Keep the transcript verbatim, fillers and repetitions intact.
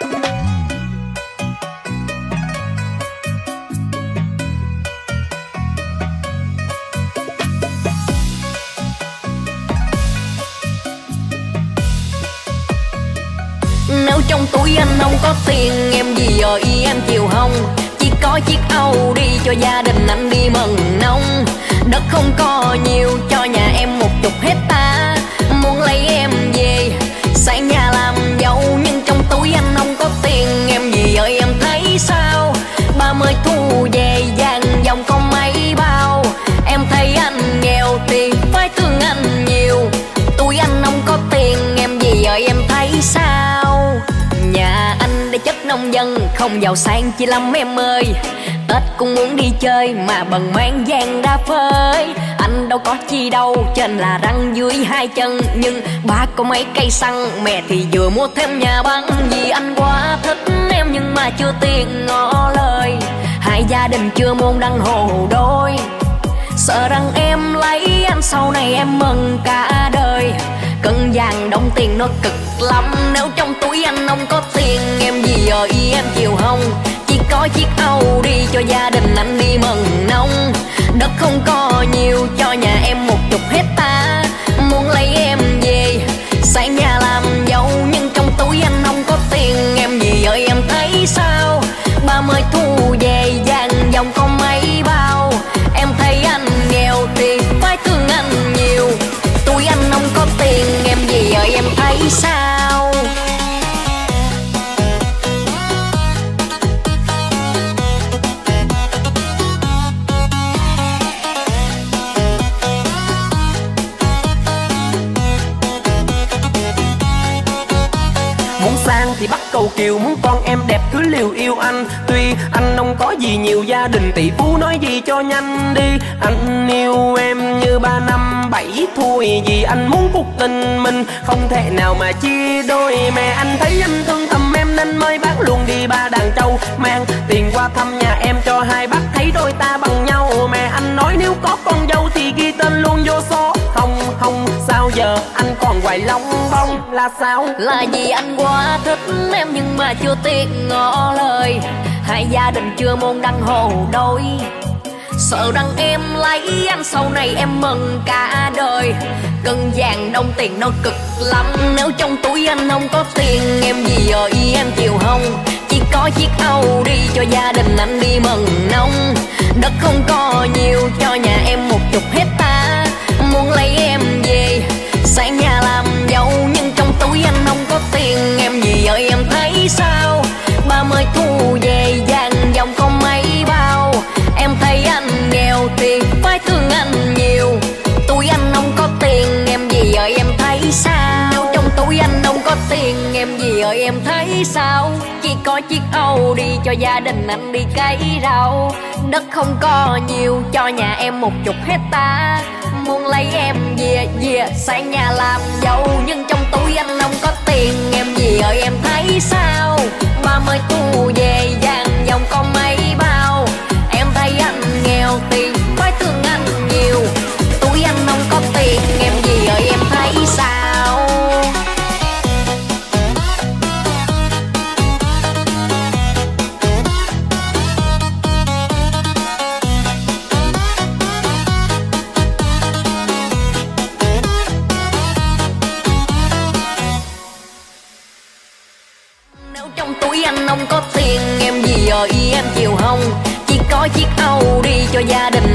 Nếu trong túi anh không có tiền, em gì rồi em chịu không? Chỉ có chiếc Audi cho gia đình anh đi mần nông. Đất không có nhiều, cho nhà em một chục hecta. Muốn lấy em về, sang nhà làm dâu. Nhưng trong túi anh không có tiền, em gì rồi em thấy sao? Ba mươi thu về vàng dòng có mấy bao. Em thấy anh nghèo thì phải thương anh nhiều. Túi anh không có tiền, em gì rồi em thấy sao? Nhà anh để chất nông dân, không giàu sang chi lắm em ơi. Tết cũng muốn đi chơi mà bần mang vàng đa phơi. Anh đâu có chi đâu, trên là răng dưới hai chân. Nhưng ba có mấy cây xăng, mẹ thì vừa mua thêm nhà băng. Vì anh quá thích em nhưng mà chưa tiền ngỏ lời. Hai gia đình chưa môn đăng hồ đôi. Sợ rằng em lấy anh sau này em mừng cả đời. Cân vàng đồng tiền nó cực lắm. Nếu trong túi anh không có tiền, em gì rồi em chịu không? Chỉ có chiếc Audi cho gia đình anh đi mần nông. Đất không có nhiều, cho nhà em một chục hecta. Muốn lấy em về, sang nhà làm dâu. Nhưng trong túi anh không có tiền, em gì rồi em thấy sao? Ba mươi thu về vàng dòng có mấy bao. Em thấy anh nghèo thì phải thương anh nhiều. Túi anh không có tiền, em gì rồi em thấy sao? Muốn sang thì bắt cầu kiều, muốn con em đẹp cứ liều yêu anh. Tuy anh không có gì nhiều, gia đình tỷ phú nói gì cho nhanh đi. Anh yêu em như ba năm bảy thôi. Vì anh muốn cuộc tình mình không thể nào mà chia đôi. Mẹ anh thấy anh thương thầm em nên mới bán luôn đi ba đàn trâu. Mang tiền qua thăm nhà em cho hai bác thấy đôi ta bằng nhau. Mẹ anh nói nếu có con dâu thì ghi tên luôn vô số. Không không sao giờ anh còn hoài long bông là sao? Là vì anh quá thích em nhưng mà chưa tiền ngỏ lời. Hai gia đình chưa môn đăng hồ đôi. Sợ rằng em lấy anh sau này em mừng cả đời. Cân vàng đồng tiền nó cực lắm. Nếu trong túi anh không có tiền, em gì rồi em chịu không? Chỉ có chiếc Audi cho gia đình anh đi mần nông. Đất không có nhiều, cho nhà em một chục hecta. Muốn lấy em về, sang nhà làm dâu. Nhưng trong túi anh không có tiền, em gì rồi em thấy sao? Ba mươi thu về vàng dòng có mấy bao. Em thấy anh nghèo thì phải thương anh nhiều. Túi anh không có tiền, em gì rồi em thấy sao? Nếu trong túi anh không có tiền, em gì rồi em thấy sao? Chỉ có chiếc Audi cho gia đình anh đi cấy rau. Đất không có nhiều, cho nhà em một chục hecta. Muốn lấy em về, về sang nhà làm dâu. Nhưng trong túi anh không có tiền, em gì rồi em thấy sao? Ba mươi thu về vàng dòng có mấy bao. Em thấy anh nghèo thì phải thương anh nhiều. Túi anh không có tiền, em gì rồi em thấy sao? Nếu trong túi anh không có tiền, em gì rồi em chịu không? Chỉ có chiếc Audi cho gia đình